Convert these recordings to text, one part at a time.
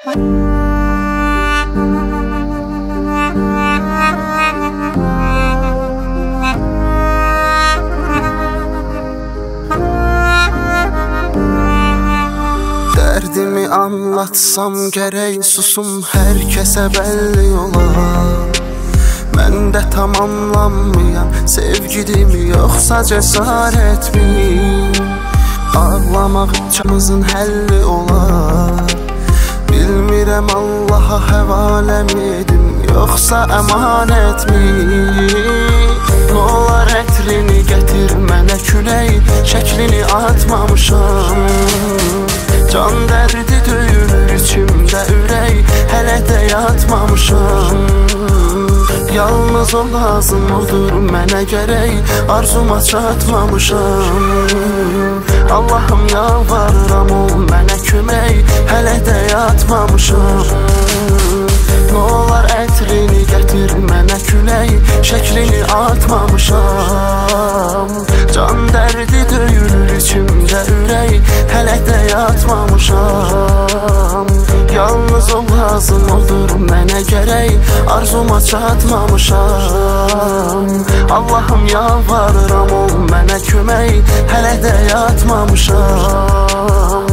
Dərdimi anlatsam gərək susum hər kəsə bəlli olar. Məndə tamamlanmayan sevgidimi yoxsa cəsarətmi? Ağlamaq içimizin həlli olar. Bilmirəm Allaha həvaləm edim yoxsa əmanətmi? Nolar ətrini gətir mənə külək, şəklini atmamışam. Can dərdi döyülür içimdə ürək, hələ də yatmamışam. Yalnız o lazım odur mənə gərək, arzuma çatmamışam. Allahım yalvarıram ol mənə kömək, hələ də yatmamışam. Nolar ətrini gətir mənə külək, şəklini atmamışam. Can dərdi döyülür içimdə ürək, hələ də yatmamışam. Yalnız o lazım odur mənə gərək, arzuma çatmamışam. Allahım yalvarıram ol mənə kömək, hələ də yatmamışam.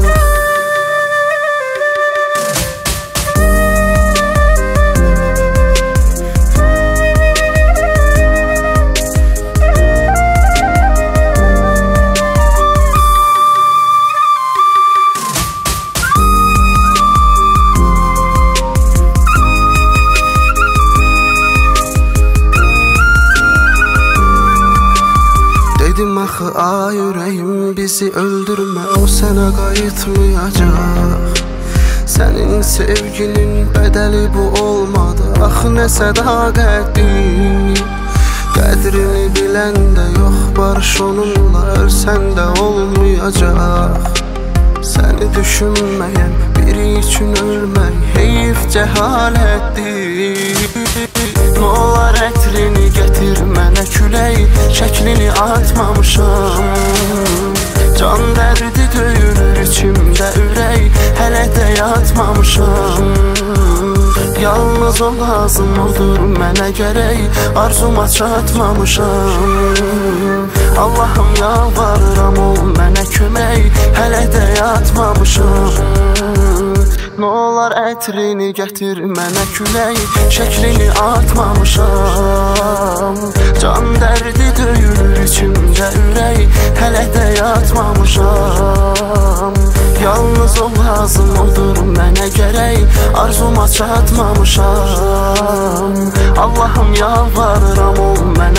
Dedim axı ay ürəyim bizi öldürmə, o sənə qayıtmayacaq. Sənin sevginin bədəli bu olmadı, axı nə sədaqətdir. Qədrini biləndə yox barış onunla, ölsən də olmayacaq. Səni düşünməyən biri üçün ölmək heyif cəhalətdir. Nolar ətrini gətir mənə külək, şəklini atmamışam. Can dərdi döyülür içimdə ürək, hələ də yatmamışam. Yalnız o lazım odur mənə gərək, arzuma çatmamışam. Allahım yalvarıram ol mənə kömək, hələ də yatmamışam. Nolar ətrini gətir mənə külək, şəklini atmamışam. Can dərdi döyülür içimdə ürək, hələ də yatmamışam. Yalnız o lazım odur mənə gərək, arzuma çatmamışam. Allahım yalvarıram ol mənə